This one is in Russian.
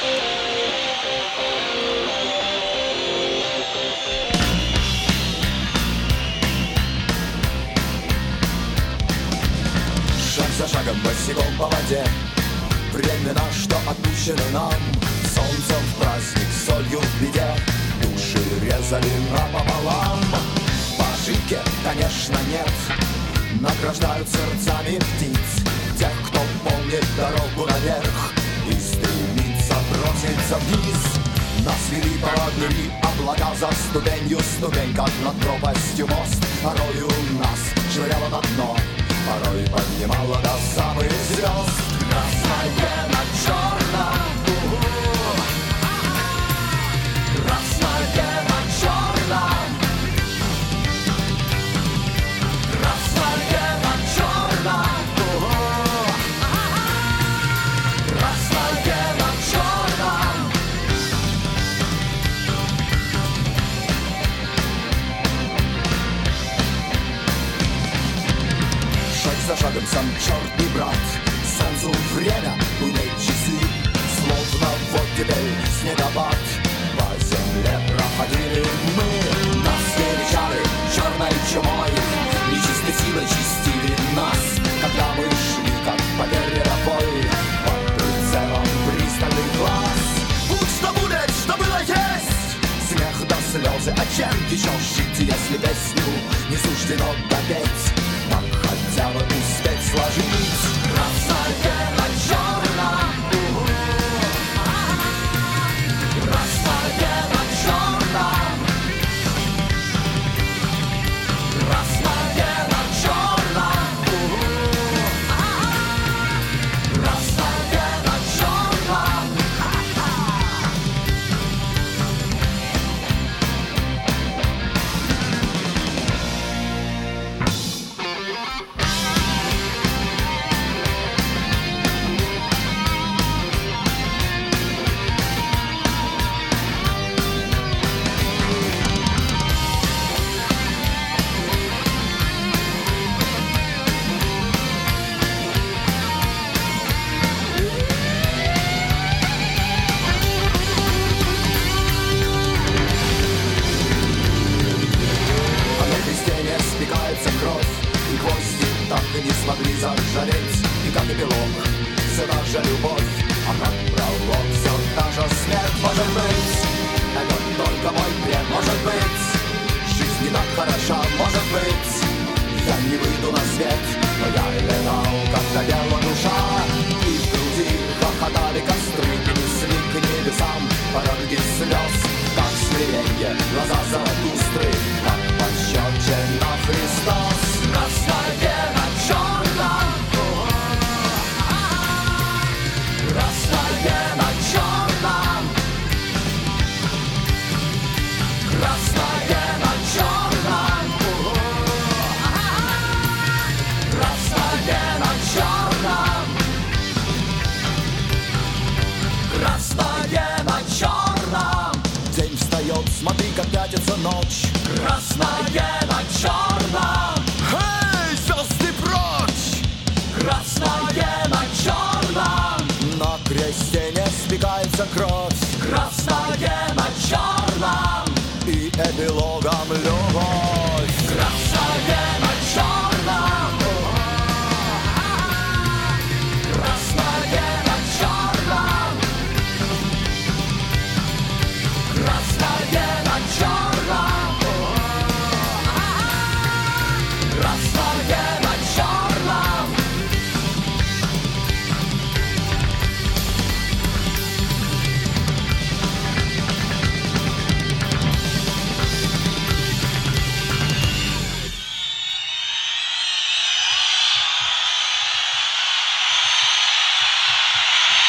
Шаг за шагом босиком по воде, времена, что отпущены нам, солнцем в праздник, солью в беде, души резали напополам. По ошибке, конечно, нет, награждают сердцами птиц тех, кто помнит дорогу наверх и стремится броситься вниз. Нас вели парадными облака за ступенью ступень, как над пропастью мост. Порою нас швыряло на дно, порой поднимала до самых звезд. Красное на черном, красное на черном, красное на черном, красное на черном. Шаг за шагом сам черный брат, солнцу время, луне часы, словно вот теперь снегопад. По земле проходили мы, нас величали черной чумой, нечистой силой чистили нас, когда мы шли как по передовой, под прицелом пристальный глаз. Будь что будет, что было есть, смех до слезы, а чем еще жить, если песню не суждено допеть, так хотя бы успеть сложить. Красное на черном, красное на черном, красное на черном, красное на черном. Кровь и гвозди так и не смогли заржаветь, и как эпилог, цена же любовь, а как пролог все та же смерть. Может быть, это только мой бред, может быть, жизнь не так хороша, может быть, я не выйду на свет, но я летал, как горела душа, и в груди хохотали костры, и несли к небесам пороги слез, как свиренье, глаза Заратустры, как пощечина Христос. Красное на черном, красное на черном, красное на черном, красное на черном, красное на черном. День встает, смотри, как пятится ночь. Красное на черном. Эй, звезды прочь! Красное на черном. На кресте не спекается кровь.